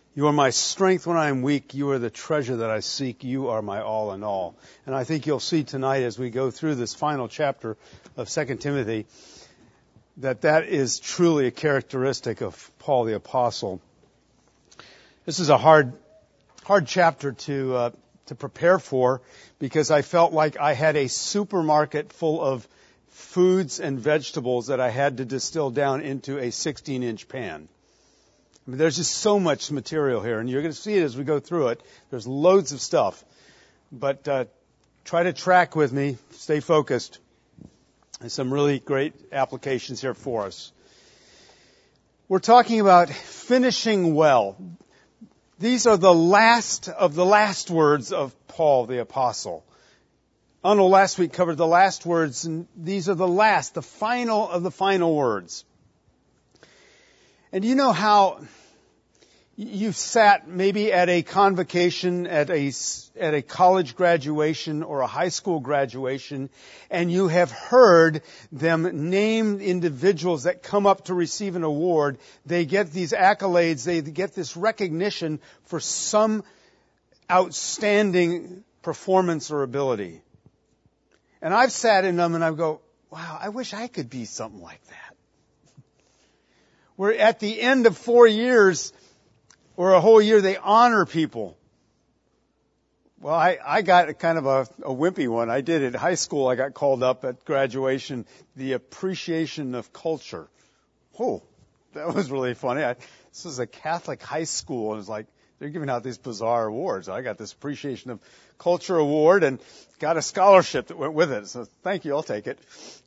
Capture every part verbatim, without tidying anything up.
You are my strength when I am weak. You are the treasure that I seek. You are my all in all. And I think you'll see tonight as we go through this final chapter of Second Timothy that that is truly a characteristic of Paul the Apostle. This is a hard, hard chapter to uh, to prepare for because I felt like I had a supermarket full of foods and vegetables that I had to distill down into a sixteen-inch pan. I mean, there's just so much material here, and you're going to see it as we go through it. There's loads of stuff. But uh, try to track with me, stay focused. There's some really great applications here for us. We're talking about finishing well. These are the last of the last words of Paul the Apostle. I know last week covered the last words, and these are the last, the final of the final words. And you know how you've sat maybe at a convocation, at a, at a college graduation or a high school graduation, and you have heard them name individuals that come up to receive an award. They get these accolades, they get this recognition for some outstanding performance or ability. And I've sat in them and I go, wow, I wish I could be something like that. Where at the end of four years, or a whole year, they honor people. Well, I, I got kind of a, a wimpy one. I did it in high school. I got called up at graduation, the appreciation of culture. Oh, that was really funny. I, this was a Catholic high school, and it was like, they're giving out these bizarre awards. I got this appreciation of culture award and got a scholarship that went with it. So thank you, I'll take it.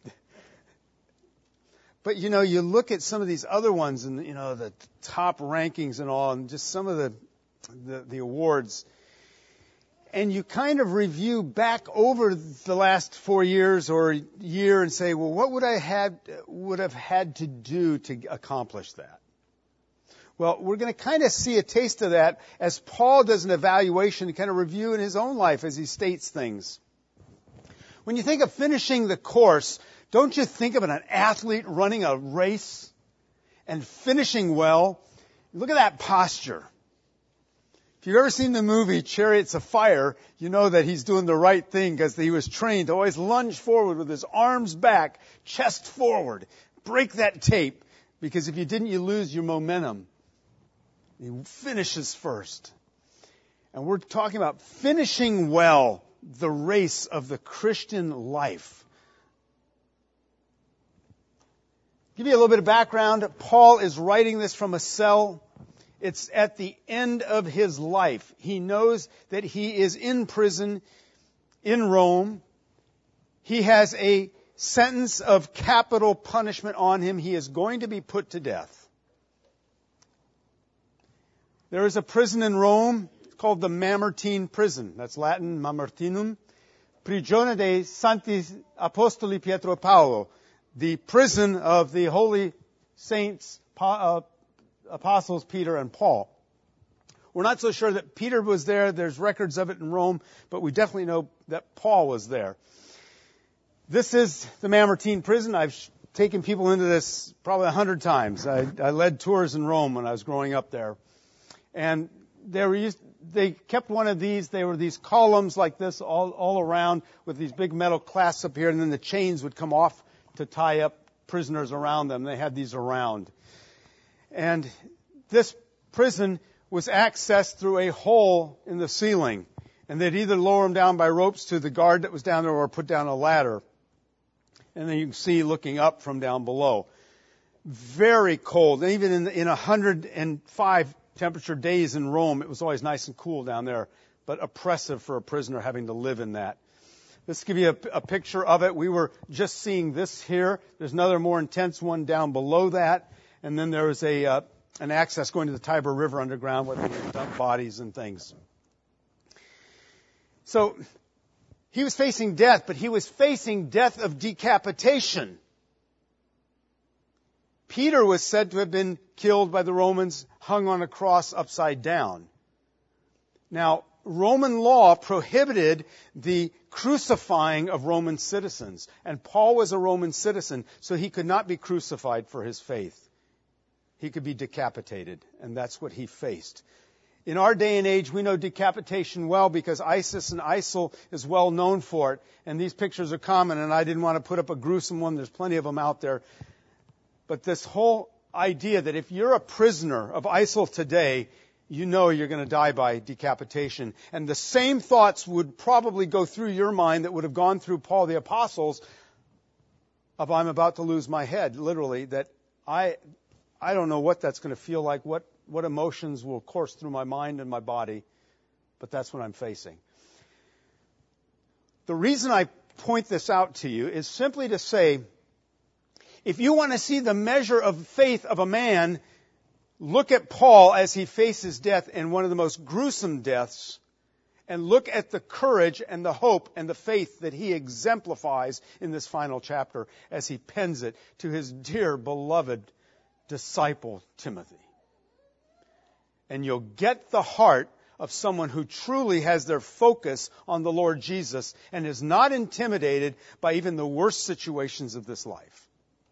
But, you know, you look at some of these other ones and, you know, the top rankings and all, and just some of the, the, the awards. And you kind of review back over the last four years or year and say, well, what would I had, would have had to do to accomplish that? Well, we're going to kind of see a taste of that as Paul does an evaluation and kind of review in his own life as he states things. When you think of finishing the course, don't you think of an athlete running a race and finishing well? Look at that posture. If you've ever seen the movie Chariots of Fire, you know that he's doing the right thing because he was trained to always lunge forward with his arms back, chest forward. Break that tape, because if you didn't, you lose your momentum. He finishes first. And we're talking about finishing well the race of the Christian life. Give you a little bit of background. Paul is writing this from a cell. It's at the end of his life. He knows that he is in prison in Rome. He has a sentence of capital punishment on him. He is going to be put to death. There is a prison in Rome called the Mamertine prison. That's Latin, Mamertinum. Prigione dei Santi Apostoli Pietro e Paolo. The prison of the holy saints, uh, apostles Peter and Paul. We're not so sure that Peter was there. There's records of it in Rome, but we definitely know that Paul was there. This is the Mamertine prison. I've taken people into this probably a hundred times. I, I led tours in Rome when I was growing up there. And they were used, they kept one of these. They were these columns like this all, all around with these big metal clasps up here, and then the chains would come off to tie up prisoners around them. They had these around. And this prison was accessed through a hole in the ceiling. And they'd either lower them down by ropes to the guard that was down there or put down a ladder. And then you can see looking up from down below. Very cold. And even in, in one hundred five temperature days in Rome, it was always nice and cool down there, but oppressive for a prisoner having to live in that. Let's give you a, a picture of it. We were just seeing this here. There's another more intense one down below that. And then there is a uh, an access going to the Tiber River underground where they can dump bodies and things. So he was facing death, but he was facing death of decapitation. Peter was said to have been killed by the Romans, hung on a cross upside down. Now, Roman law prohibited the crucifying of Roman citizens. And Paul was a Roman citizen, so he could not be crucified for his faith. He could be decapitated, and that's what he faced. In our day and age, we know decapitation well because ISIS and ISIL is well known for it. And these pictures are common, and I didn't want to put up a gruesome one. There's plenty of them out there. But this whole idea that if you're a prisoner of ISIL today, you know you're going to die by decapitation. And the same thoughts would probably go through your mind that would have gone through Paul the Apostle's of I'm about to lose my head, literally, that I I don't know what that's going to feel like, what what emotions will course through my mind and my body, but that's what I'm facing. The reason I point this out to you is simply to say, if you want to see the measure of faith of a man, look at Paul as he faces death in one of the most gruesome deaths, and look at the courage and the hope and the faith that he exemplifies in this final chapter as he pens it to his dear, beloved disciple, Timothy. And you'll get the heart of someone who truly has their focus on the Lord Jesus and is not intimidated by even the worst situations of this life.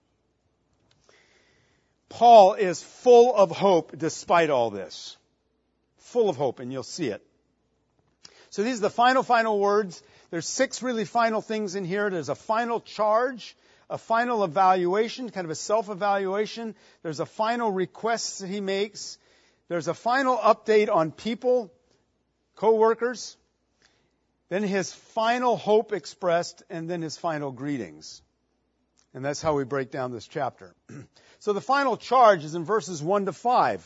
Paul is full of hope despite all this. Full of hope, and you'll see it. So these are the final, final words. There's six really final things in here. There's a final charge, a final evaluation, kind of a self-evaluation. There's a final request that he makes. There's a final update on people, co-workers. Then his final hope expressed, and then his final greetings. And that's how we break down this chapter. So the final charge is in verses one to five.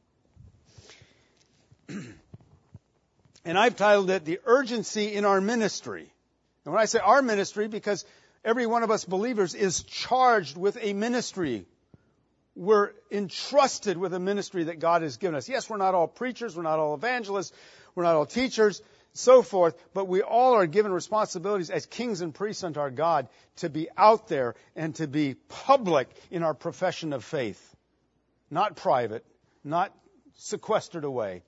And I've titled it, The Urgency in Our Ministry. And when I say our ministry, because every one of us believers is charged with a ministry. We're entrusted with a ministry that God has given us. Yes, we're not all preachers, we're not all evangelists, we're not all teachers, so forth, but we all are given responsibilities as kings and priests unto our God to be out there and to be public in our profession of faith. Not private, not sequestered away.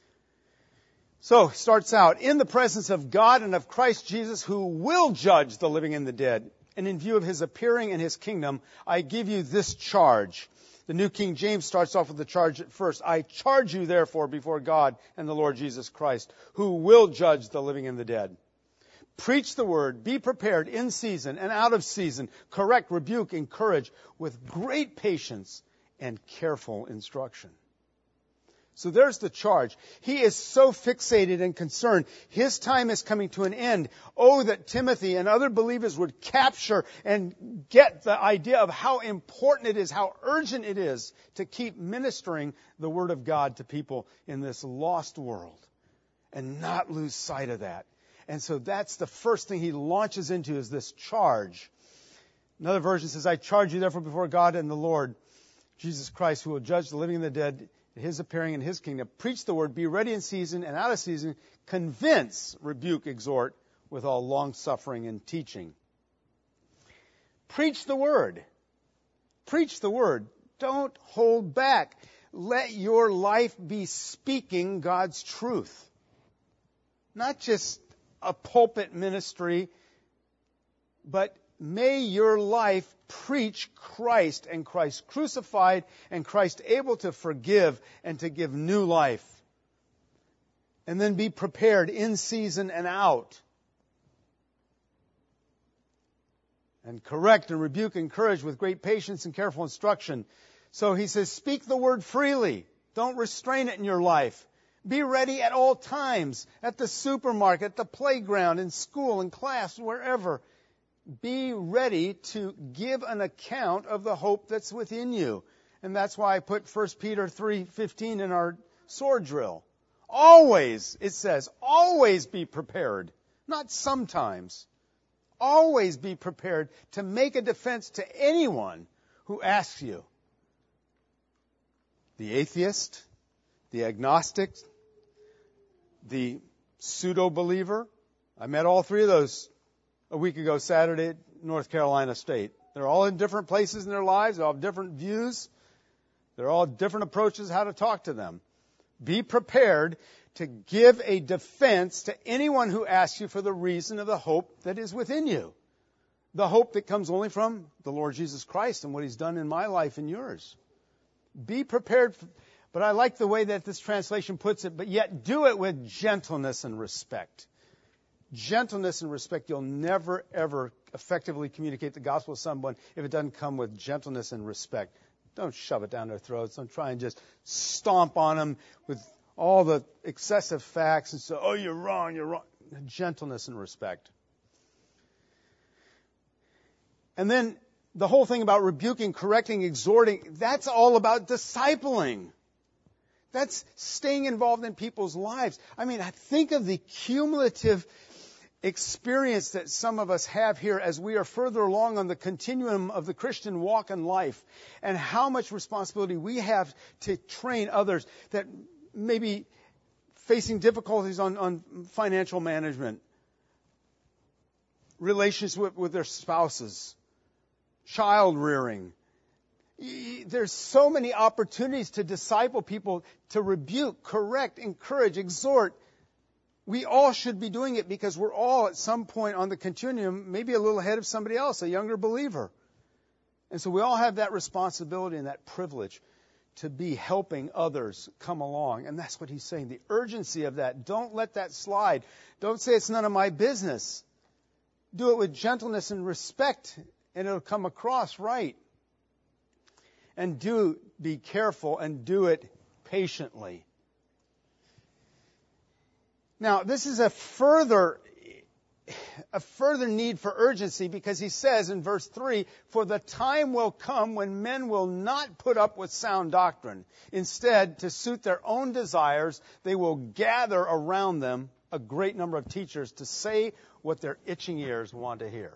So, it starts out, in the presence of God and of Christ Jesus, who will judge the living and the dead, and in view of his appearing in his kingdom, I give you this charge. The New King James starts off with the charge at first. I charge you, therefore, before God and the Lord Jesus Christ, who will judge the living and the dead. Preach the word, be prepared in season and out of season, correct, rebuke, encourage with great patience and careful instruction. So there's the charge. He is so fixated and concerned. His time is coming to an end. Oh, that Timothy and other believers would capture and get the idea of how important it is, how urgent it is to keep ministering the Word of God to people in this lost world and not lose sight of that. And so that's the first thing he launches into is this charge. Another version says, I charge you therefore before God and the Lord Jesus Christ, who will judge the living and the dead, his appearing in his kingdom. Preach the word, be ready in season and out of season, convince, rebuke, exhort with all long-suffering and teaching. Preach the word. Preach the word. Don't hold back. Let your life be speaking God's truth. Not just a pulpit ministry, but may your life preach Christ and Christ crucified and Christ able to forgive and to give new life. And then be prepared in season and out. And correct and rebuke and encourage with great patience and careful instruction. So he says, speak the word freely. Don't restrain it in your life. Be ready at all times, at the supermarket, at the playground, in school, in class, wherever. Be ready to give an account of the hope that's within you. And that's why I put First Peter three fifteen in our sword drill. Always, it says, always be prepared. Not sometimes. Always be prepared to make a defense to anyone who asks you. The atheist, the agnostic, the pseudo-believer. I met all three of those a week ago Saturday at North Carolina State. They're all in different places in their lives. They all have different views. They're all different approaches how to talk to them. Be prepared to give a defense to anyone who asks you for the reason of the hope that is within you. The hope that comes only from the Lord Jesus Christ and what He's done in my life and yours. Be prepared But I like the way that this translation puts it, but yet do it with gentleness and respect. Gentleness and respect. You'll never, ever effectively communicate the gospel to someone if it doesn't come with gentleness and respect. Don't shove it down their throats. Don't try and just stomp on them with all the excessive facts and say, oh, you're wrong, you're wrong. Gentleness and respect. And then the whole thing about rebuking, correcting, exhorting, that's all about discipling. That's staying involved in people's lives. I mean, I think of the cumulative experience that some of us have here as we are further along on the continuum of the Christian walk in life, and how much responsibility we have to train others that may be facing difficulties on, on financial management, relations with, with their spouses, child rearing. There's so many opportunities to disciple people, to rebuke, correct, encourage, exhort. We all should be doing it because we're all at some point on the continuum, maybe a little ahead of somebody else, a younger believer. And so we all have that responsibility and that privilege to be helping others come along. And that's what he's saying, the urgency of that. Don't let that slide. Don't say it's none of my business. Do it with gentleness and respect, and it'll come across right. And do be careful and do it patiently. Now, this is a further, a further need for urgency, because he says in verse three, for the time will come when men will not put up with sound doctrine. Instead, to suit their own desires, they will gather around them a great number of teachers to say what their itching ears want to hear.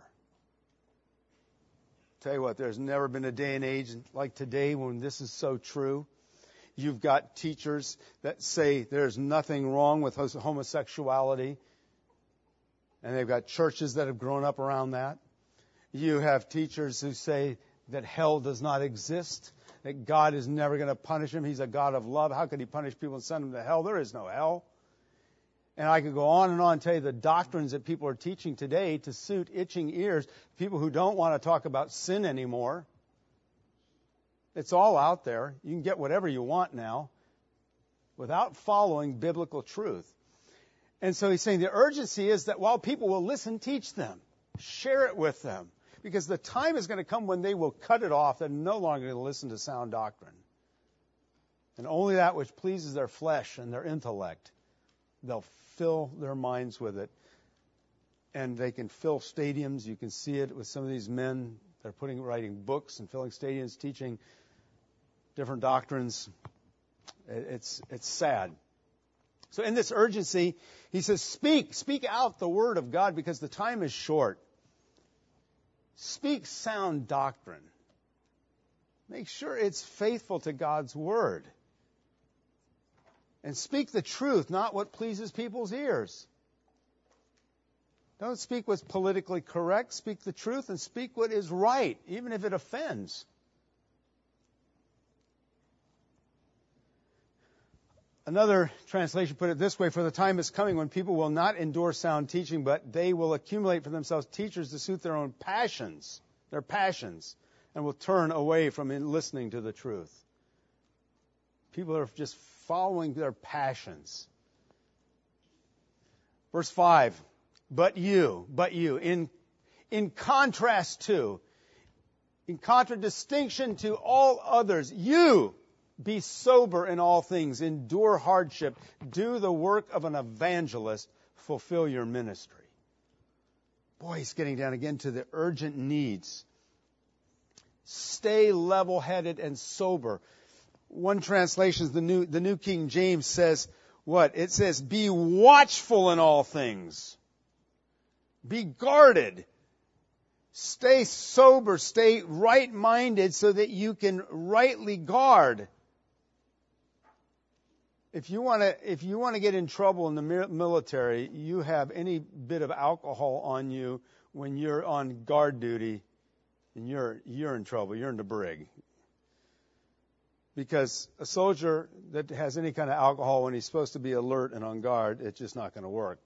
Tell you what, there's never been a day and age like today when this is so true. You've got teachers that say there's nothing wrong with homosexuality, and they've got churches that have grown up around that. You have teachers who say that hell does not exist, that God is never going to punish them. He's a God of love. How could he punish people and send them to hell? There is no hell. And I could go on and on and tell you the doctrines that people are teaching today to suit itching ears, people who don't want to talk about sin anymore. It's all out there. You can get whatever you want now without following biblical truth. And so he's saying the urgency is that while people will listen, teach them. Share it with them. Because the time is going to come when they will cut it off and no longer going to listen to sound doctrine. And only that which pleases their flesh and their intellect, they'll fill their minds with it. And they can fill stadiums. You can see it with some of these men. They're putting, writing books and filling stadiums, teaching different doctrines. It's, it's sad. So in this urgency, he says, speak, speak out the word of God because the time is short. Speak sound doctrine. Make sure it's faithful to God's word. And speak the truth, not what pleases people's ears. Don't speak what's politically correct. Speak the truth and speak what is right, even if it offends. Another translation put it this way, for the time is coming when people will not endure sound teaching, but they will accumulate for themselves teachers to suit their own passions, their passions, and will turn away from listening to the truth. People are just following their passions. Verse five, but you, but you, in, in contrast to, in contradistinction to all others, you be sober in all things, endure hardship, do the work of an evangelist, fulfill your ministry. Boy, he's getting down again to the urgent needs. Stay level-headed and sober. One translation, the New, the New King James says, what? It says, be watchful in all things. Be guarded. Stay sober, stay right-minded so that you can rightly guard. If you want to, if you want to get in trouble in the military, you have any bit of alcohol on you when you're on guard duty, and you're you're in trouble. You're in the brig. Because a soldier that has any kind of alcohol when he's supposed to be alert and on guard, it's just not going to work.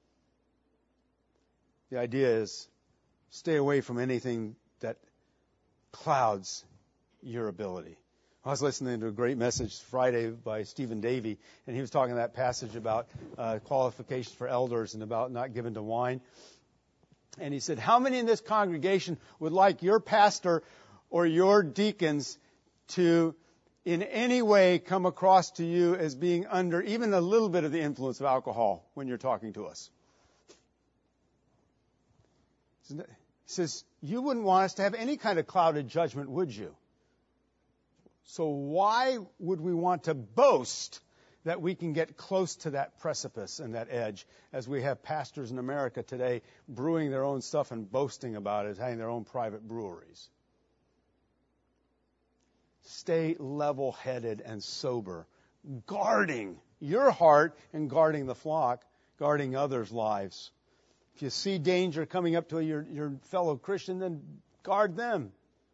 The idea is stay away from anything that clouds your ability. I was listening to a great message Friday by Stephen Davey, and he was talking that passage about uh, qualifications for elders and about not given to wine. And he said, how many in this congregation would like your pastor or your deacons to in any way come across to you as being under even a little bit of the influence of alcohol when you're talking to us? He says, you wouldn't want us to have any kind of clouded judgment, would you? So why would we want to boast that we can get close to that precipice and that edge, as we have pastors in America today brewing their own stuff and boasting about it, having their own private breweries? Stay level-headed and sober, guarding your heart and guarding the flock, guarding others' lives. If you see danger coming up to your, your fellow Christian, then guard them.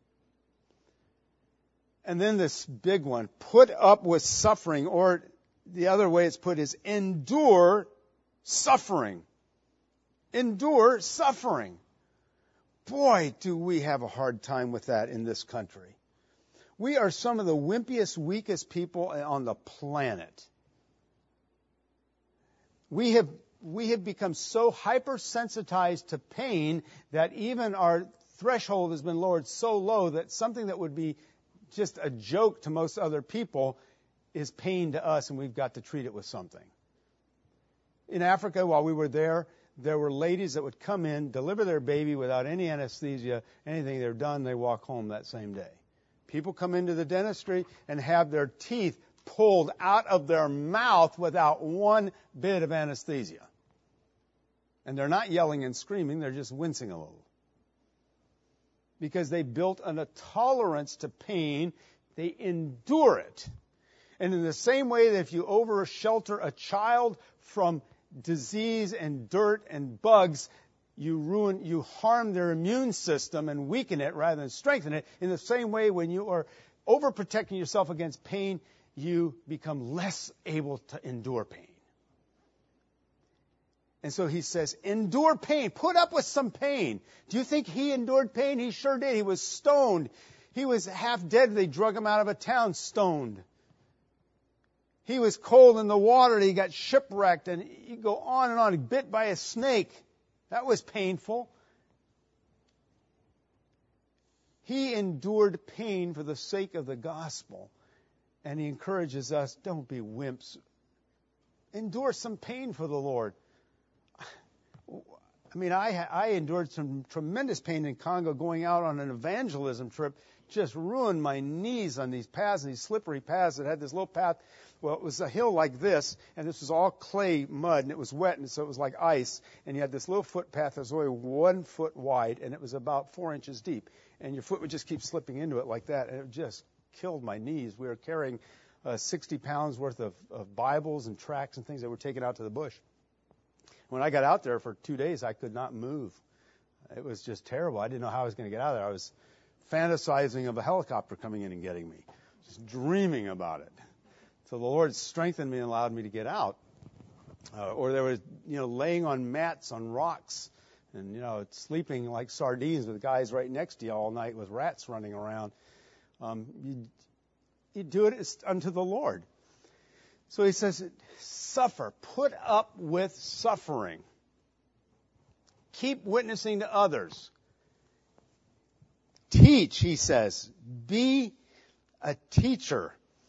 And then this big one, put up with suffering, or the other way it's put is endure suffering. Endure suffering. Boy, do we have a hard time with that in this country. We are some of the wimpiest, weakest people on the planet. We have we have become so hypersensitized to pain that even our threshold has been lowered so low that something that would be just a joke to most other people is pain to us, and we've got to treat it with something. In Africa, while we were there, there were ladies that would come in, deliver their baby without any anesthesia, anything. They're done, they walk home that same day. People come into the dentistry and have their teeth pulled out of their mouth without one bit of anesthesia. And they're not yelling and screaming, they're just wincing a little. Because they built a tolerance to pain, they endure it. And in the same way that if you over shelter a child from disease and dirt and bugs, you ruin, you harm their immune system and weaken it rather than strengthen it. In the same way, when you are overprotecting yourself against pain, you become less able to endure pain. And so he says, endure pain. Put up with some pain. Do you think he endured pain? He sure did. He was stoned. He was half dead. They drug him out of a town stoned. He was cold in the water. He got shipwrecked. And you go on and on. Bit by a snake. That was painful. He endured pain for the sake of the gospel. And he encourages us, don't be wimps. Endure some pain for the Lord. I mean, I, I endured some tremendous pain in Congo going out on an evangelism trip. Just ruined my knees on these paths, these slippery paths that had this little path. Well, it was a hill like this, and this was all clay mud, and it was wet, and so it was like ice. And you had this little footpath that was only one foot wide, and it was about four inches deep. And your foot would just keep slipping into it like that, and it just killed my knees. We were carrying uh, sixty pounds worth of, of Bibles and tracts and things that were taken out to the bush. When I got out there for two days, I could not move. It was just terrible. I didn't know how I was going to get out of there. I was fantasizing of a helicopter coming in and getting me, just dreaming about it. So the Lord strengthened me and allowed me to get out. Uh, or there was, you know, laying on mats on rocks and, you know, sleeping like sardines with guys right next to you all night with rats running around. Um, you, you do it unto the Lord. So he says, suffer, put up with suffering. Keep witnessing to others. Teach, he says. Be a teacher.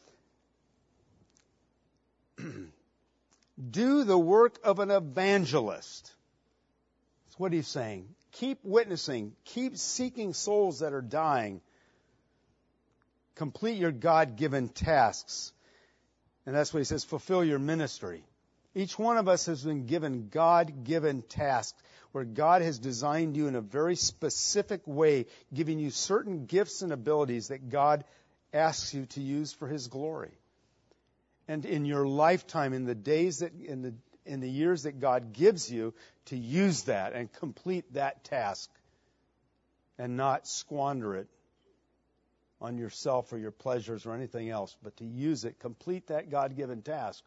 Do the work of an evangelist. That's what he's saying. Keep witnessing. Keep seeking souls that are dying. Complete your God-given tasks. And that's what he says, fulfill your ministry. Each one of us has been given God-given tasks where God has designed you in a very specific way, giving you certain gifts and abilities that God asks you to use for His glory. And in your lifetime, in the days that, in the, in the years that God gives you, to use that and complete that task and not squander it on yourself or your pleasures or anything else, but to use it, complete that God-given task.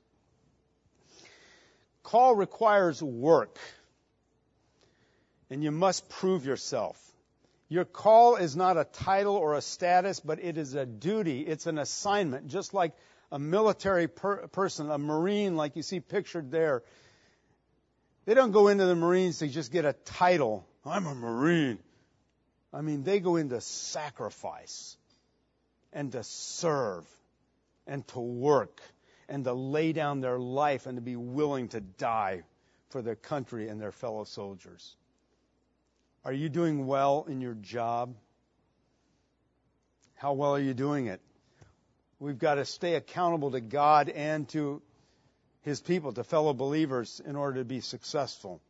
Call requires work, and you must prove yourself. Your call is not a title or a status, but it is a duty. It's an assignment, just like a military per- person, a Marine like you see pictured there. They don't go into the Marines to just get a title. I'm a Marine. I mean, they go into sacrifice and to serve and to work and to lay down their life and to be willing to die for their country and their fellow soldiers. Are you doing well in your job? How well are you doing it? We've got to stay accountable to God and to His people, to fellow believers, in order to be successful.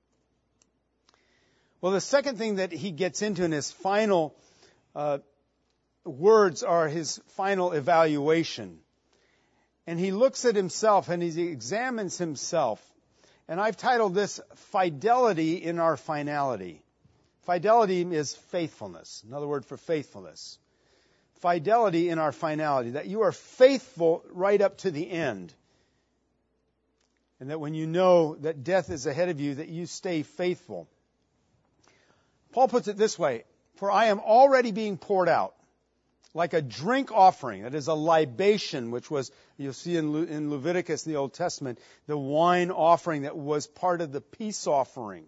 Well, the second thing that he gets into in his final uh, words are his final evaluation. And he looks at himself and he examines himself. And I've titled this, Fidelity in Our Finality. Fidelity is faithfulness, another word for faithfulness. Fidelity in our finality, that you are faithful right up to the end. And that when you know that death is ahead of you, that you stay faithful. Paul puts it this way, for I am already being poured out, like a drink offering, that is a libation, which was, you'll see in, Le- in Leviticus in the Old Testament, the wine offering that was part of the peace offering.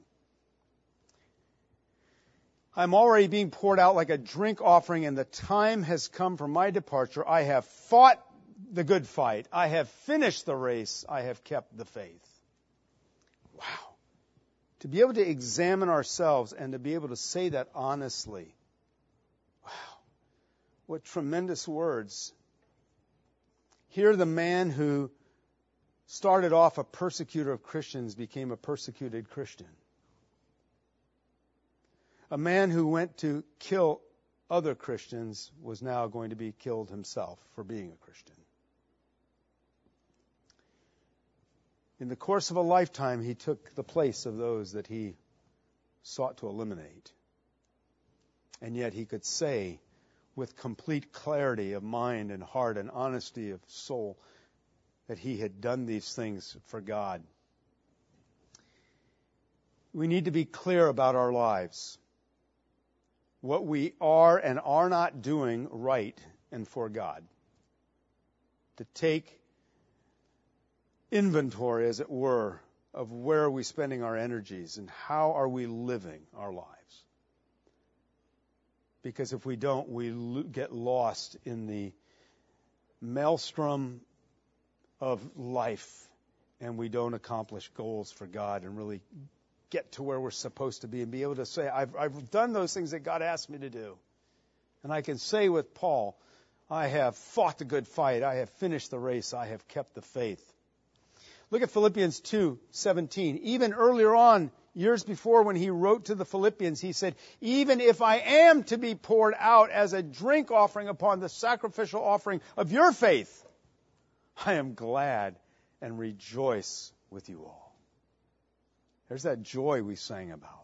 I'm already being poured out like a drink offering, and the time has come for my departure. I have fought the good fight. I have finished the race. I have kept the faith. Wow. To be able to examine ourselves and to be able to say that honestly. Wow. What tremendous words. Here the man who started off a persecutor of Christians became a persecuted Christian. A man who went to kill other Christians was now going to be killed himself for being a Christian. In the course of a lifetime, he took the place of those that he sought to eliminate. And yet he could say with complete clarity of mind and heart and honesty of soul that he had done these things for God. We need to be clear about our lives. What we are and are not doing right and for God. To take inventory, as it were, of where are we spending our energies and how are we living our lives. Because if we don't, we lo- get lost in the maelstrom of life and we don't accomplish goals for God and really get to where we're supposed to be and be able to say, I've, I've done those things that God asked me to do. And I can say with Paul, I have fought the good fight. I have finished the race. I have kept the faith. Look at Philippians two seventeen. Even earlier on, years before when he wrote to the Philippians, he said, even if I am to be poured out as a drink offering upon the sacrificial offering of your faith, I am glad and rejoice with you all. There's that joy we sang about.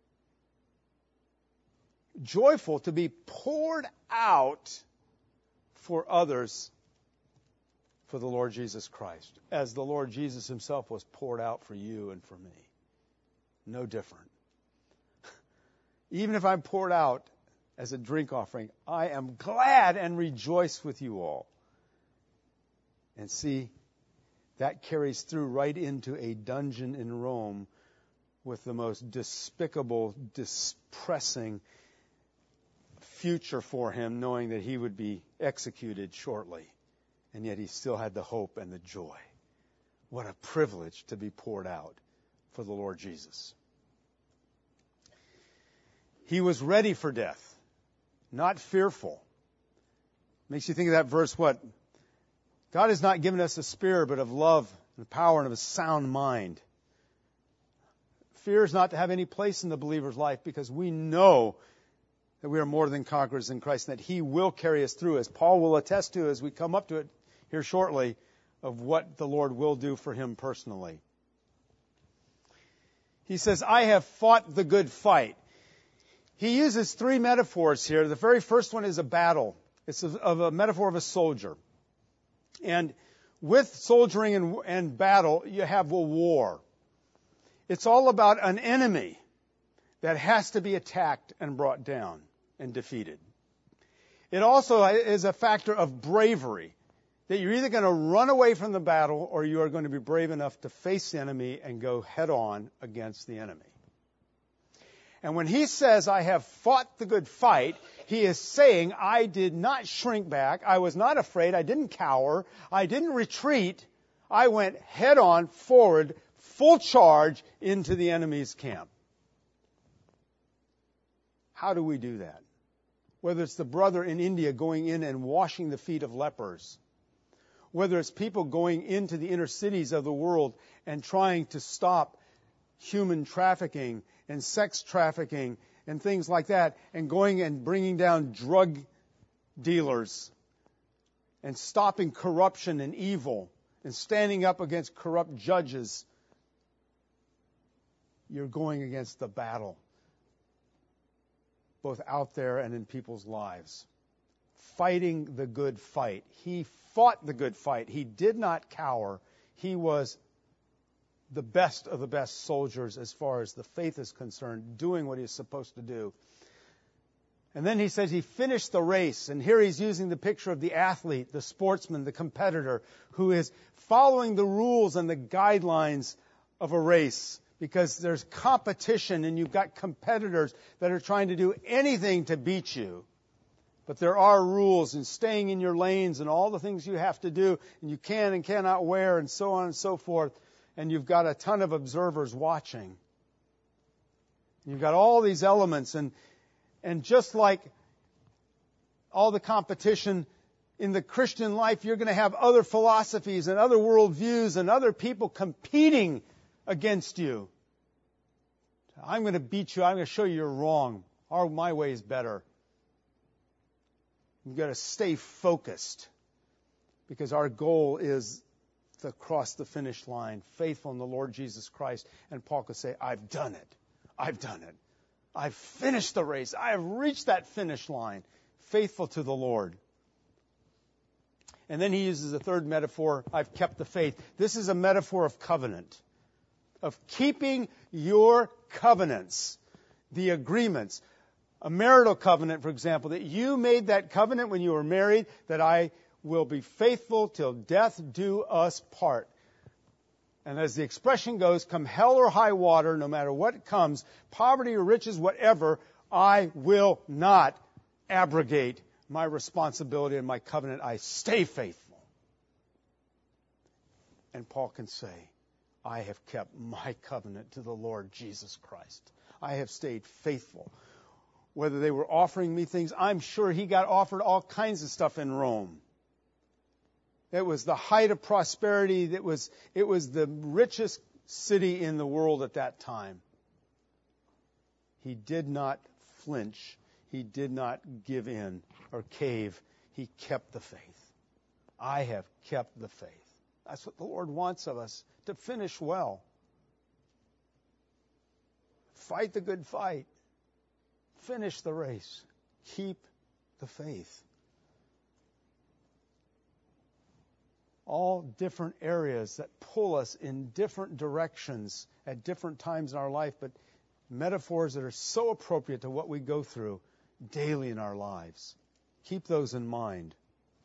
Joyful to be poured out for others for the Lord Jesus Christ, as the Lord Jesus himself was poured out for you and for me. No different. Even if I'm poured out as a drink offering, I am glad and rejoice with you all. And see, that carries through right into a dungeon in Rome with the most despicable, depressing future for him, knowing that he would be executed shortly. And yet he still had the hope and the joy. What a privilege to be poured out for the Lord Jesus. He was ready for death, not fearful. Makes you think of that verse, what? God has not given us a spirit, but of love and power and of a sound mind. Fear is not to have any place in the believer's life because we know that we are more than conquerors in Christ and that He will carry us through, as Paul will attest to as we come up to it here shortly, of what the Lord will do for him personally. He says, I have fought the good fight. He uses three metaphors here. The very first one is a battle. It's of a metaphor of a soldier. And with soldiering and, and battle, you have a war. It's all about an enemy that has to be attacked and brought down and defeated. It also is a factor of bravery, that you're either going to run away from the battle or you are going to be brave enough to face the enemy and go head on against the enemy. And when he says, I have fought the good fight, he is saying, I did not shrink back. I was not afraid. I didn't cower. I didn't retreat. I went head on forward, full charge into the enemy's camp. How do we do that? Whether it's the brother in India going in and washing the feet of lepers, whether it's people going into the inner cities of the world and trying to stop human trafficking and sex trafficking and things like that, and going and bringing down drug dealers and stopping corruption and evil and standing up against corrupt judges, you're going against the battle, both out there and in people's lives. Fighting the good fight. He fought the good fight. He did not cower. He was the best of the best soldiers as far as the faith is concerned, doing what he's supposed to do. And then he says he finished the race. And here he's using the picture of the athlete, the sportsman, the competitor, who is following the rules and the guidelines of a race. Because there's competition and you've got competitors that are trying to do anything to beat you. But there are rules and staying in your lanes and all the things you have to do and you can and cannot wear and so on and so forth. And you've got a ton of observers watching. You've got all these elements, and and just like all the competition in the Christian life, you're going to have other philosophies and other worldviews and other people competing against you. I'm going to beat you. I'm going to show you you're wrong. Our, my way is better. You've got to stay focused, because our goal is to cross the finish line, faithful in the Lord Jesus Christ. And Paul could say, I've done it. I've done it. I've finished the race. I have reached that finish line, faithful to the Lord. And then he uses a third metaphor, I've kept the faith. This is a metaphor of covenant, of keeping your covenants, the agreements. A marital covenant, for example, that you made that covenant when you were married, that I will be faithful till death do us part. And as the expression goes, come hell or high water, no matter what comes, poverty or riches, whatever, I will not abrogate my responsibility and my covenant. I stay faithful. And Paul can say, I have kept my covenant to the Lord Jesus Christ. I have stayed faithful. Whether they were offering me things, I'm sure he got offered all kinds of stuff in Rome. It was the height of prosperity. It was, it was the richest city in the world at that time. He did not flinch. He did not give in or cave. He kept the faith. I have kept the faith. That's what the Lord wants of us, to finish well. Fight the good fight. Finish the race. Keep the faith. All different areas that pull us in different directions at different times in our life, but metaphors that are so appropriate to what we go through daily in our lives. Keep those in mind.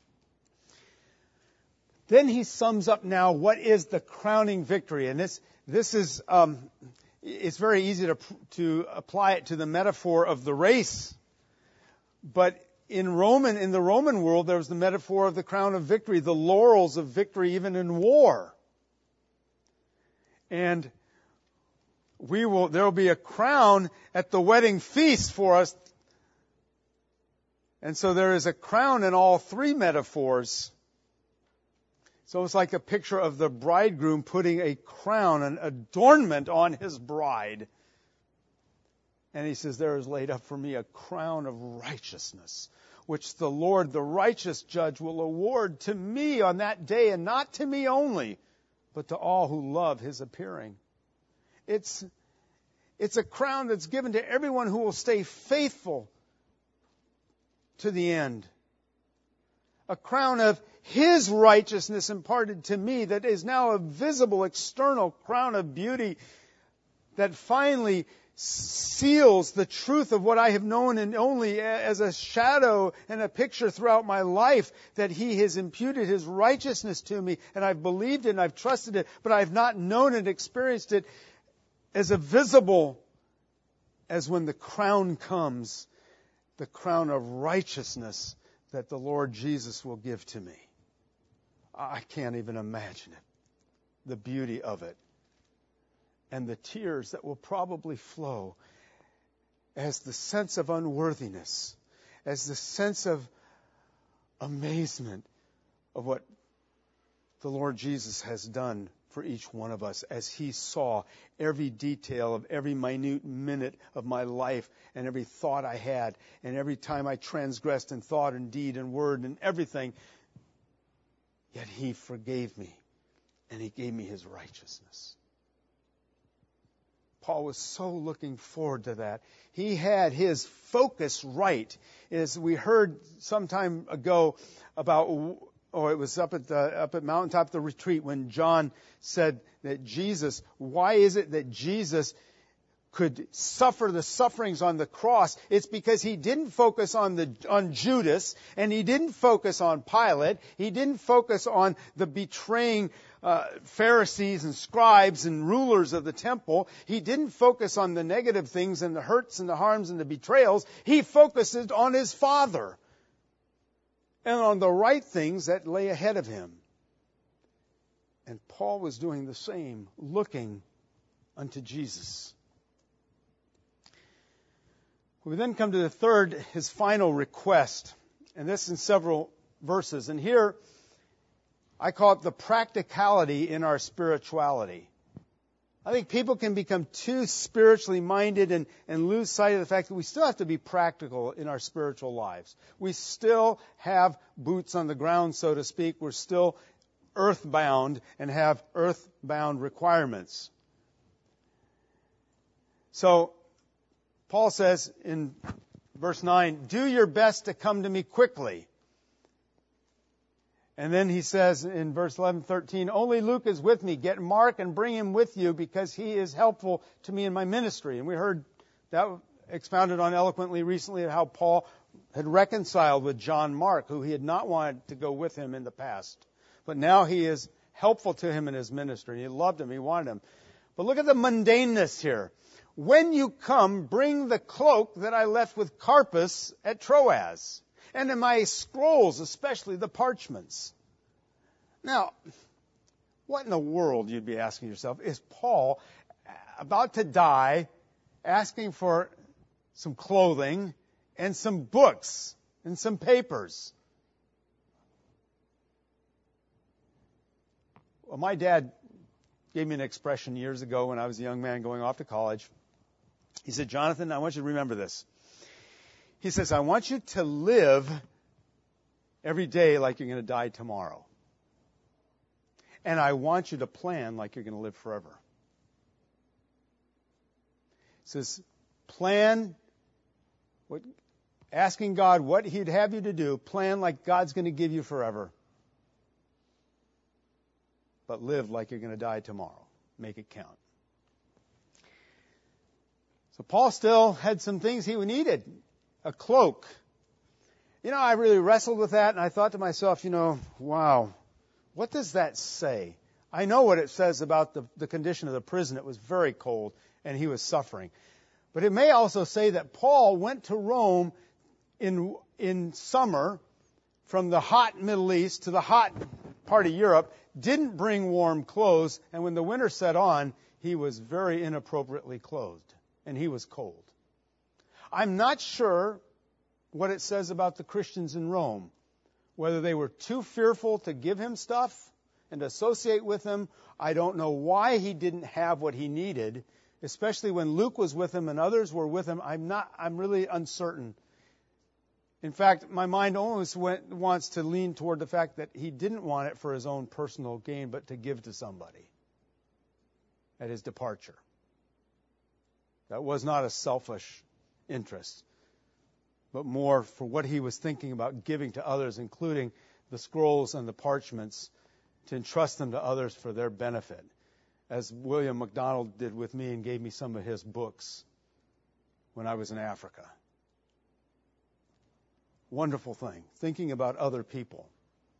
Then he sums up now what is the crowning victory. And this this is, um, it's very easy to to apply it to the metaphor of the race. But in Roman, in the Roman world, there was the metaphor of the crown of victory, the laurels of victory even in war. And we will, there will be a crown at the wedding feast for us. And so there is a crown in all three metaphors. So it's like a picture of the bridegroom putting a crown, an adornment on his bride. And he says, there is laid up for me a crown of righteousness, which the Lord, the righteous judge, will award to me on that day, and not to me only, but to all who love his appearing. It's, it's a crown that's given to everyone who will stay faithful to the end. A crown of his righteousness imparted to me that is now a visible, external crown of beauty that finally seals the truth of what I have known and only as a shadow and a picture throughout my life, that He has imputed His righteousness to me, and I've believed it and I've trusted it, but I've not known and experienced it as a visible as when the crown comes, the crown of righteousness that the Lord Jesus will give to me. I can't even imagine it, the beauty of it. And the tears that will probably flow as the sense of unworthiness, as the sense of amazement of what the Lord Jesus has done for each one of us, as He saw every detail of every minute minute of my life and every thought I had and every time I transgressed in thought and deed and word and everything. Yet He forgave me and He gave me His righteousness. Paul was so looking forward to that. He had his focus right. As we heard some time ago about, or it was up at the up at Mountaintop, the retreat, when John said that Jesus, why is it that Jesus could suffer the sufferings on the cross? It's because He didn't focus on the on Judas, and He didn't focus on Pilate. He didn't focus on the betraying uh, Pharisees and scribes and rulers of the temple. He didn't focus on the negative things and the hurts and the harms and the betrayals. He focused on His Father and on the right things that lay ahead of Him. And Paul was doing the same, looking unto Jesus. We then come to the third, his final request, and this in several verses. And here, I call it the practicality in our spirituality. I think people can become too spiritually minded and, and lose sight of the fact that we still have to be practical in our spiritual lives. We still have boots on the ground, so to speak. We're still earthbound and have earthbound requirements. So, Paul says in verse nine, do your best to come to me quickly. And then he says in verse eleven, thirteen, only Luke is with me. Get Mark and bring him with you because he is helpful to me in my ministry. And we heard that expounded on eloquently recently of how Paul had reconciled with John Mark, who he had not wanted to go with him in the past. But now he is helpful to him in his ministry. He loved him. He wanted him. But look at the mundaneness here. When you come, bring the cloak that I left with Carpus at Troas, and in my scrolls, especially the parchments. Now, what in the world, you'd be asking yourself, is Paul about to die asking for some clothing and some books and some papers? Well, my dad gave me an expression years ago when I was a young man going off to college. He said, Jonathan, I want you to remember this. He says, I want you to live every day like you're going to die tomorrow. And I want you to plan like you're going to live forever. He says, plan, what, asking God what He'd have you to do, plan like God's going to give you forever. But live like you're going to die tomorrow. Make it count. So Paul still had some things he needed. A cloak. You know, I really wrestled with that, and I thought to myself, you know, wow, what does that say? I know what it says about the, the condition of the prison. It was very cold, and he was suffering. But it may also say that Paul went to Rome in, in summer from the hot Middle East to the hot part of Europe, didn't bring warm clothes, and when the winter set on, he was very inappropriately clothed, and he was cold. I'm not sure what it says about the Christians in Rome, whether they were too fearful to give him stuff and associate with him. I don't know why he didn't have what he needed, especially when Luke was with him and others were with him. I'm not, I'm really uncertain. In fact, my mind always went, wants to lean toward the fact that he didn't want it for his own personal gain, but to give to somebody at his departure. That was not a selfish interest, but more for what he was thinking about giving to others, including the scrolls and the parchments, to entrust them to others for their benefit, as William MacDonald did with me and gave me some of his books when I was in Africa. Wonderful thing, thinking about other people.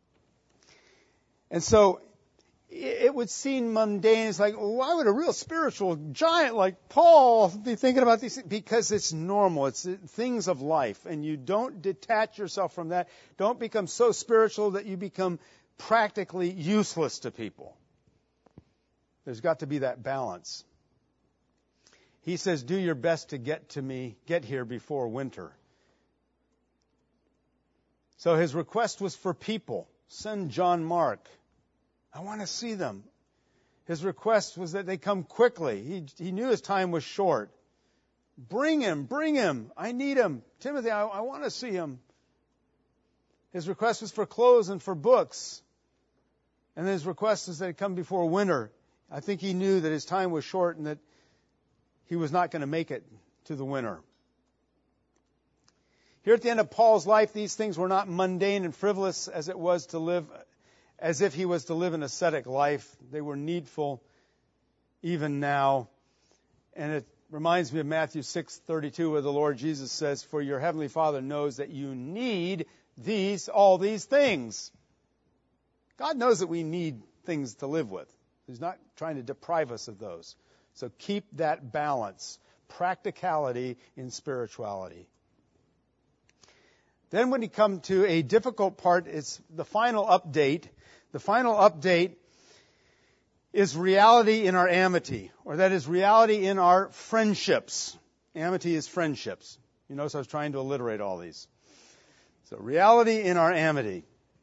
And so it would seem mundane. It's like, why would a real spiritual giant like Paul be thinking about these things? Because it's normal. It's things of life. And you don't detach yourself from that. Don't become so spiritual that you become practically useless to people. There's got to be that balance. He says, do your best to get to me, get here before winter. So his request was for people. Send John Mark. I want to see them. His request was that they come quickly. He, he knew his time was short. Bring him, bring him. I need him. Timothy, I, I want to see him. His request was for clothes and for books. And his request was that he come before winter. I think he knew that his time was short and that he was not going to make it to the winter. Here at the end of Paul's life, these things were not mundane and frivolous as it was to live as if he was to live an ascetic life. They were needful even now. And it reminds me of Matthew six thirty-two, where the Lord Jesus says, for your heavenly Father knows that you need these, all these things. God knows that we need things to live with. He's not trying to deprive us of those. So keep that balance, practicality in spirituality. Then when you come to a difficult part, it's the final update. The final update is reality in our amity, or that is reality in our friendships. Amity is friendships. You notice I was trying to alliterate all these. So reality in our amity.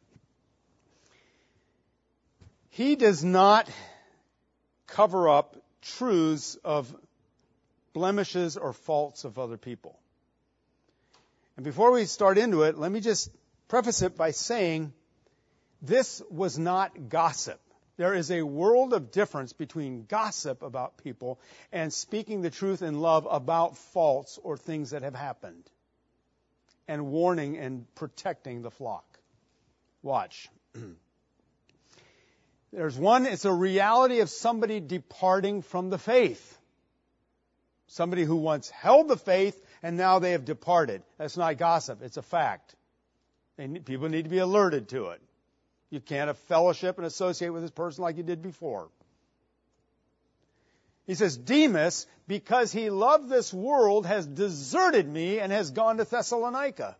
He does not cover up truths of blemishes or faults of other people. And before we start into it, let me just preface it by saying this was not gossip. There is a world of difference between gossip about people and speaking the truth in love about faults or things that have happened, and warning and protecting the flock. Watch. There's one, it's a reality of somebody departing from the faith. Somebody who once held the faith and now they have departed. That's not gossip, it's a fact. And people need to be alerted to it. You can't have fellowship and associate with this person like you did before. He says, Demas, because he loved this world, has deserted me and has gone to Thessalonica.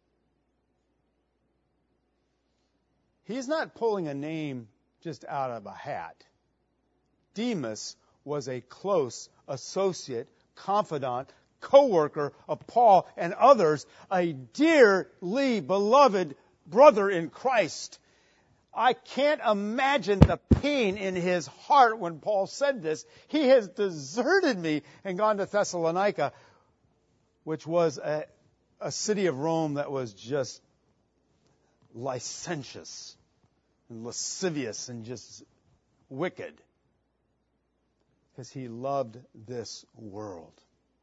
He's not pulling a name just out of a hat. Demas was a close associate, confidant, co-worker of Paul and others, a dearly beloved brother in Christ. I can't imagine the pain in his heart when Paul said this. He has deserted me and gone to Thessalonica, which was a, a city of Rome that was just licentious and lascivious and just wicked, because he loved this world.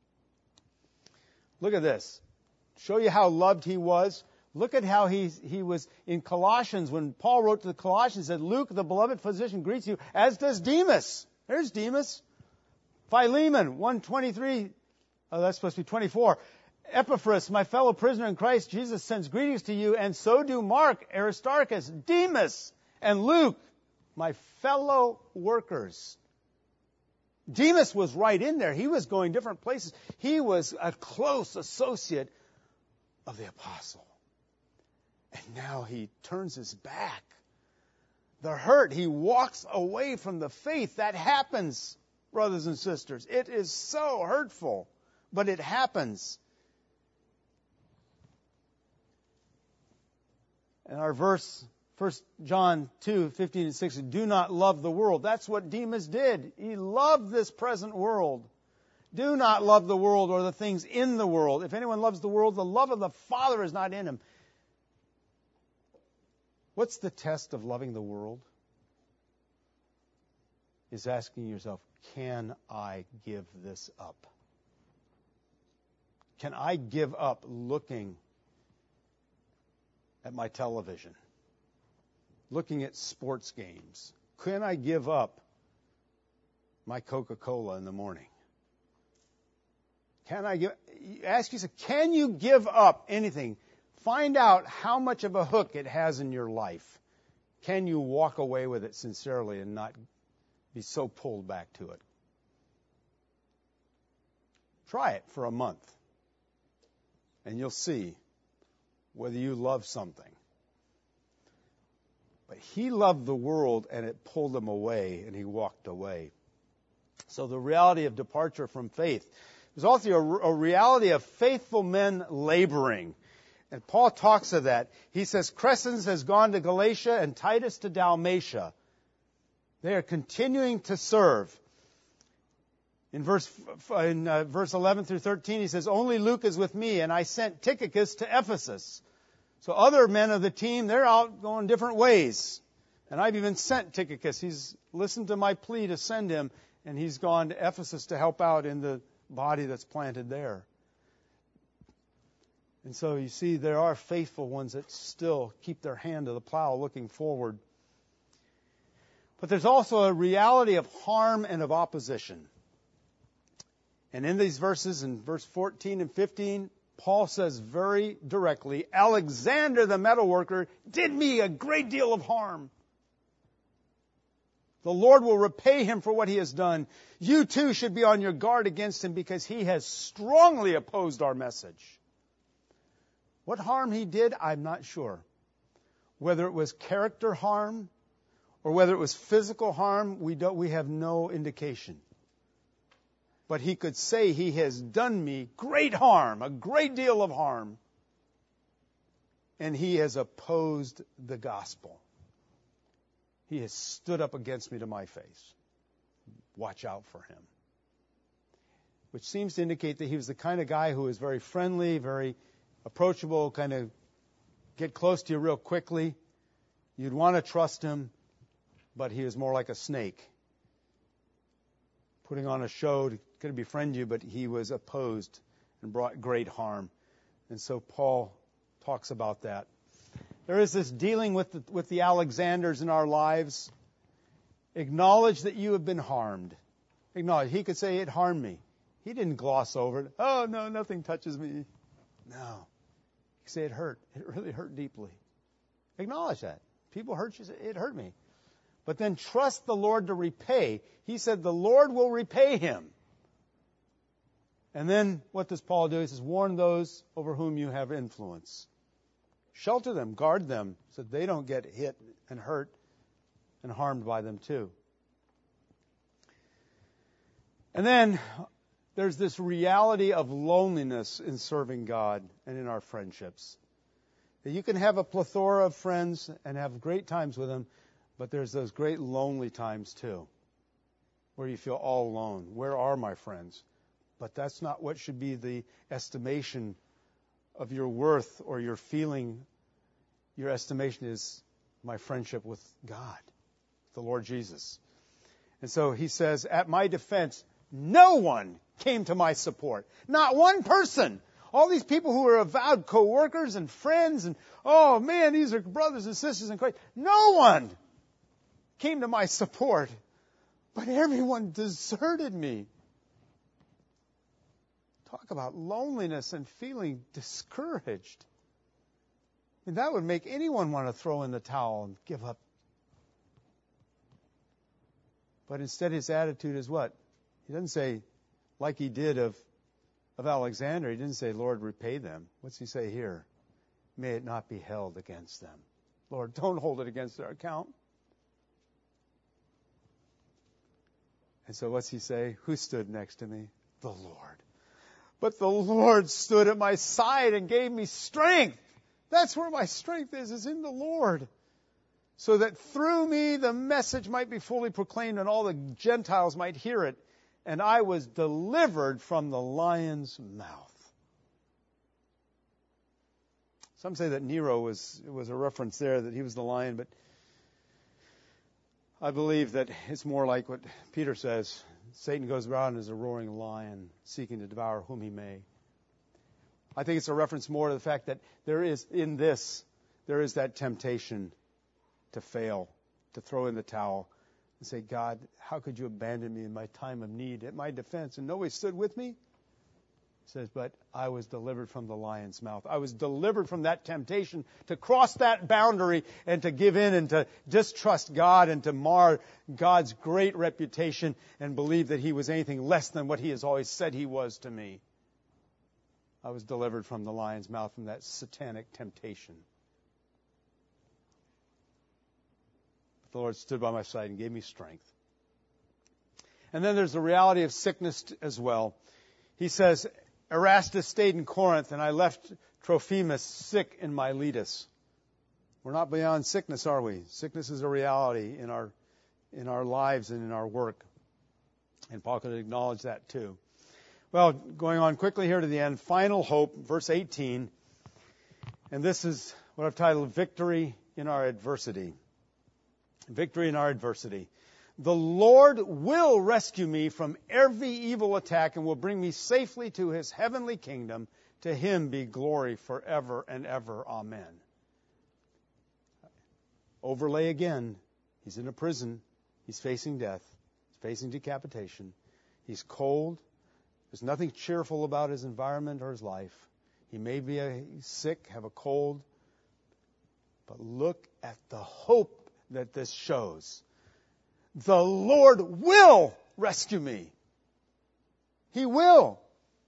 Look at this. Show you how loved he was. Look at how he, he was in Colossians. When Paul wrote to the Colossians, he said, Luke, the beloved physician, greets you, as does Demas. There's Demas. Philemon, one twenty-three. Oh, that's supposed to be twenty-four. Epaphras, my fellow prisoner in Christ Jesus, sends greetings to you, and so do Mark, Aristarchus, Demas, and Luke, my fellow workers. Demas was right in there. He was going different places. He was a close associate of the apostle. And now he turns his back. The hurt, he walks away from the faith. That happens, brothers and sisters. It is so hurtful, but it happens. And our verse, First John two, fifteen and sixteen, do not love the world. That's what Demas did. He loved this present world. Do not love the world or the things in the world. If anyone loves the world, the love of the Father is not in him. What's the test of loving the world? Is asking yourself, can I give this up? Can I give up looking at my television? Looking at sports games? Can I give up my Coca-Cola in the morning? Can I give, ask yourself, can you give up anything? Find out how much of a hook it has in your life. Can you walk away with it sincerely and not be so pulled back to it? Try it for a month, and you'll see whether you love something. But he loved the world, and it pulled him away, and he walked away. So the reality of departure from faith. There's also a, a reality of faithful men laboring. And Paul talks of that. He says, Crescens has gone to Galatia and Titus to Dalmatia. They are continuing to serve. In verse in uh, verse eleven through thirteen, he says, only Luke is with me, and I sent Tychicus to Ephesus. So other men of the team, they're out going different ways. And I've even sent Tychicus. He's listened to my plea to send him, and he's gone to Ephesus to help out in the body that's planted there. And so you see, there are faithful ones that still keep their hand to the plow looking forward. But there's also a reality of harm and of opposition. And in these verses, in verse fourteen and fifteen, Paul says very directly, Alexander the metalworker did me a great deal of harm. The Lord will repay him for what he has done. You too should be on your guard against him because he has strongly opposed our message. What harm he did, I'm not sure. Whether it was character harm or whether it was physical harm, we don't, we have no indication. But he could say he has done me great harm, a great deal of harm. And he has opposed the gospel. He has stood up against me to my face. Watch out for him. Which seems to indicate that he was the kind of guy who was very friendly, very approachable, kind of get close to you real quickly. You'd want to trust him, but he was more like a snake. Putting on a show to could befriend you, but he was opposed and brought great harm. And so Paul talks about that. There is this dealing with the, with the Alexanders in our lives. Acknowledge that you have been harmed. Acknowledge. He could say, it harmed me. He didn't gloss over it. Oh, no, nothing touches me. No. He could say, it hurt. It really hurt deeply. Acknowledge that. People hurt you. It hurt me. But then trust the Lord to repay. He said the Lord will repay him. And then what does Paul do? He says, warn those over whom you have influence. Shelter them, guard them, so they don't get hit and hurt and harmed by them too. And then there's this reality of loneliness in serving God and in our friendships. That you can have a plethora of friends and have great times with them, but there's those great lonely times too, where you feel all alone. Where are my friends? But that's not what should be the estimation of your worth or your feeling. Your estimation is my friendship with God, the Lord Jesus. And so he says, at my defense, no one came to my support. Not one person. All these people who are avowed co-workers and friends and, oh man, these are brothers and sisters in Christ. No one came to my support. But everyone deserted me. Talk about loneliness and feeling discouraged. I mean, that would make anyone want to throw in the towel and give up. But instead his attitude is what? He doesn't say, like he did of, of Alexander, he didn't say, Lord, repay them. What's he say here? May it not be held against them. Lord, don't hold it against their account. And so what's he say? Who stood next to me? The Lord. But the Lord stood at my side and gave me strength. That's where my strength is, is in the Lord. So that through me the message might be fully proclaimed and all the Gentiles might hear it. And I was delivered from the lion's mouth. Some say that Nero was, was a reference there, that he was the lion, but I believe that it's more like what Peter says. Satan goes around as a roaring lion, seeking to devour whom he may. I think it's a reference more to the fact that there is, in this, there is that temptation to fail, to throw in the towel, and say, God, how could you abandon me in my time of need, at my defense, and nobody stood with me? It says, but I was delivered from the lion's mouth. I was delivered from that temptation to cross that boundary and to give in and to distrust God and to mar God's great reputation and believe that He was anything less than what He has always said He was to me. I was delivered from the lion's mouth, from that satanic temptation. But the Lord stood by my side and gave me strength. And then there's the reality of sickness as well. He says, Erastus stayed in Corinth, and I left Trophimus sick in Miletus. We're not beyond sickness, are we? Sickness is a reality in our in our lives and in our work. And Paul could acknowledge that too. Well, going on quickly here to the end, final hope, verse eighteen. And this is what I've titled Victory in Our Adversity. Victory in our adversity. The Lord will rescue me from every evil attack and will bring me safely to His heavenly kingdom. To Him be glory forever and ever. Amen. Overlay again. He's in a prison. He's facing death. He's facing decapitation. He's cold. There's nothing cheerful about his environment or his life. He may be a, sick, have a cold. But look at the hope that this shows. The Lord will rescue me. He will.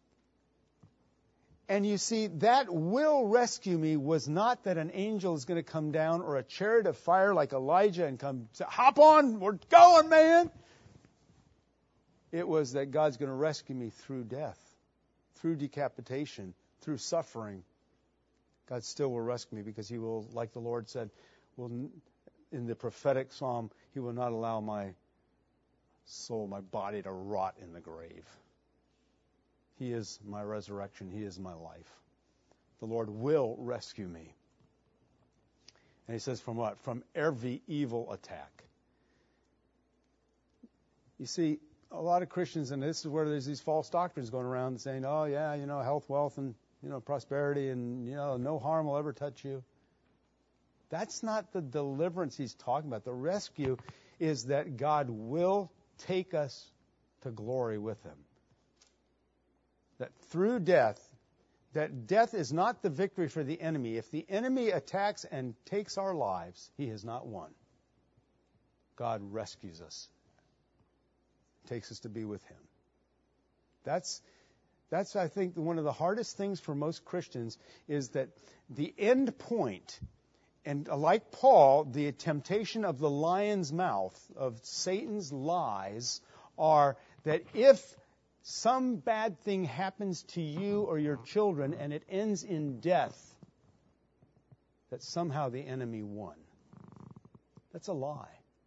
And you see, that will rescue me was not that an angel is going to come down or a chariot of fire like Elijah and come, say, hop on, we're going, man. It was that God's going to rescue me through death, through decapitation, through suffering. God still will rescue me because He will, like the Lord said, will, in the prophetic psalm, He will not allow my soul, my body to rot in the grave. He is my resurrection. He is my life. The Lord will rescue me. And He says from what? From every evil attack. You see, a lot of Christians, and this is where there's these false doctrines going around saying, oh yeah, you know, health, wealth, and, you know, prosperity, and, you know, no harm will ever touch you. That's not the deliverance He's talking about. The rescue is that God will take us to glory with Him. That through death, that death is not the victory for the enemy. If the enemy attacks and takes our lives, he has not won. God rescues us, takes us to be with Him. That's, that's I think, one of the hardest things for most Christians is that the end point, and like Paul, the temptation of the lion's mouth, of Satan's lies, are that if some bad thing happens to you or your children and it ends in death, that somehow the enemy won. That's a lie.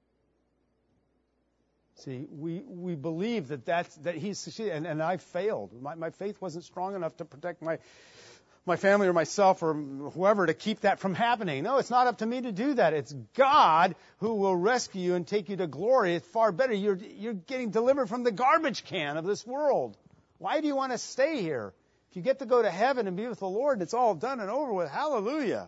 See, we, we believe that that's, that he's, and, and I failed. My, my faith wasn't strong enough to protect my, my family or myself or whoever to keep that from happening. No, it's not up to me to do that. It's God who will rescue you and take you to glory. It's far better. You're, you're getting delivered from the garbage can of this world. Why do you want to stay here? If you get to go to heaven and be with the Lord and it's all done and over with, hallelujah.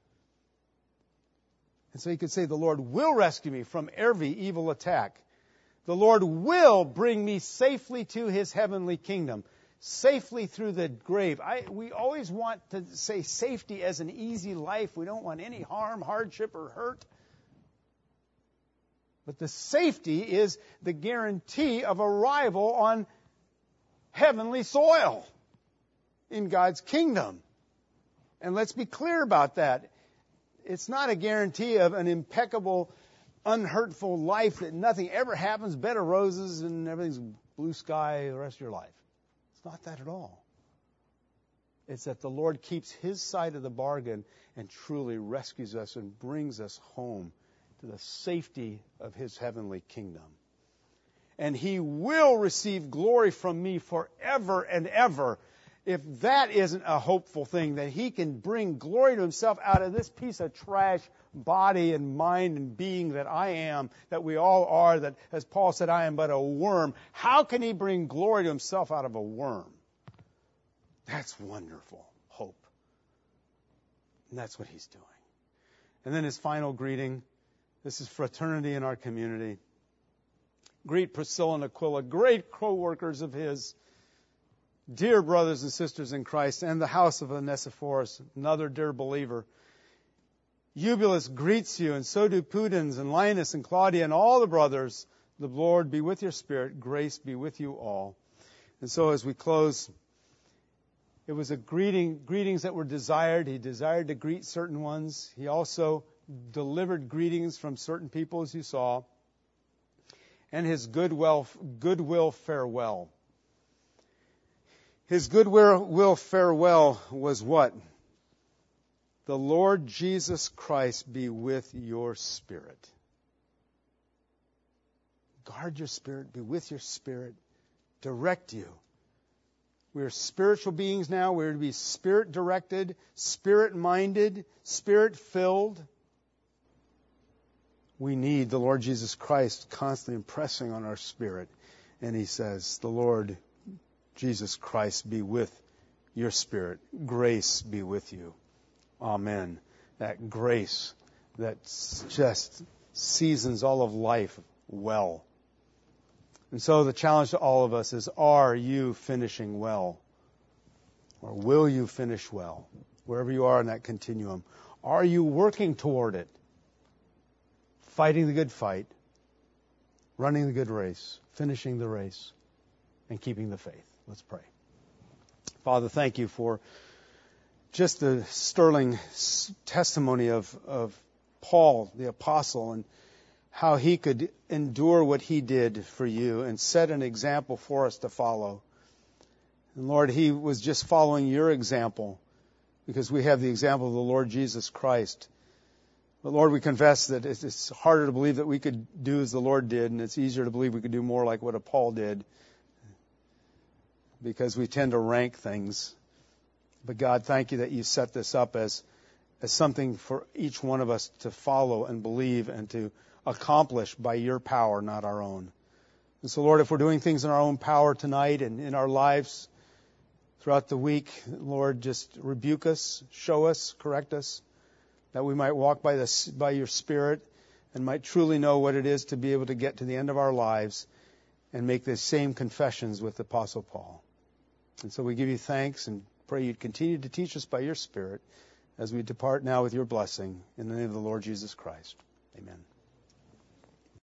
And so you could say, the Lord will rescue me from every evil attack. The Lord will bring me safely to His heavenly kingdom, safely through the grave. I, we always want to say safety as an easy life. We don't want any harm, hardship, or hurt. But the safety is the guarantee of arrival on heavenly soil in God's kingdom. And let's be clear about that. It's not a guarantee of an impeccable, unhurtful life that nothing ever happens, bed of roses, and everything's blue sky the rest of your life. It's not that at all. It's that the Lord keeps His side of the bargain and truly rescues us and brings us home to the safety of His heavenly kingdom. And He will receive glory from me forever and ever. If that isn't a hopeful thing, that He can bring glory to Himself out of this piece of trash body and mind and being that I am, that we all are, that, as Paul said, I am but a worm. How can He bring glory to Himself out of a worm? That's wonderful hope. And that's what He's doing. And then His final greeting. This is fraternity in our community. Greet Priscilla and Aquila, great co-workers of His. dear brothers and sisters in Christ, and the house of Onesiphorus, another dear believer, Eubulus greets you, and so do Pudens and Linus and Claudia and all the brothers. The Lord be with your spirit. Grace be with you all. And so as we close, it was a greeting, greetings that were desired. He desired to greet certain ones. He also delivered greetings from certain people, as you saw. And his goodwill, goodwill farewell. His goodwill farewell was what? The Lord Jesus Christ be with your spirit. Guard your spirit, be with your spirit, direct you. We are spiritual beings now. We're to be spirit-directed, spirit-minded, spirit-filled. We need the Lord Jesus Christ constantly impressing on our spirit. And he says, the Lord Jesus Christ be with your spirit. Grace be with you. Amen. That grace that just seasons all of life well. And so the challenge to all of us is, are you finishing well? Or will you finish well? Wherever you are in that continuum. Are you working toward it? Fighting the good fight, running the good race, finishing the race, and keeping the faith. Let's pray. Father, thank you for just the sterling testimony of, of Paul, the apostle, and how he could endure what he did for you and set an example for us to follow. And Lord, he was just following your example because we have the example of the Lord Jesus Christ. But Lord, we confess that it's harder to believe that we could do as the Lord did, and it's easier to believe we could do more like what a Paul did because we tend to rank things. But God, thank you that you set this up as, as something for each one of us to follow and believe and to accomplish by your power, not our own. And so, Lord, if we're doing things in our own power tonight and in our lives throughout the week, Lord, just rebuke us, show us, correct us, that we might walk by, the, by your Spirit and might truly know what it is to be able to get to the end of our lives and make the same confessions with the Apostle Paul. And so we give you thanks and pray you'd continue to teach us by your Spirit as we depart now with your blessing. In the name of the Lord Jesus Christ. Amen.